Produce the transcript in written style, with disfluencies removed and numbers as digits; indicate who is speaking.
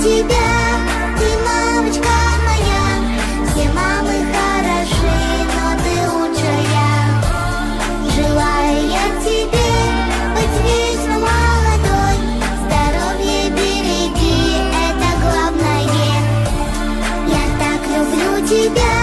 Speaker 1: тебя, ты мамочка моя. Все мамы хороши, но ты лучшая. Желаю я тебе быть вечно молодой, здоровье береги, это главное. Я так люблю тебя.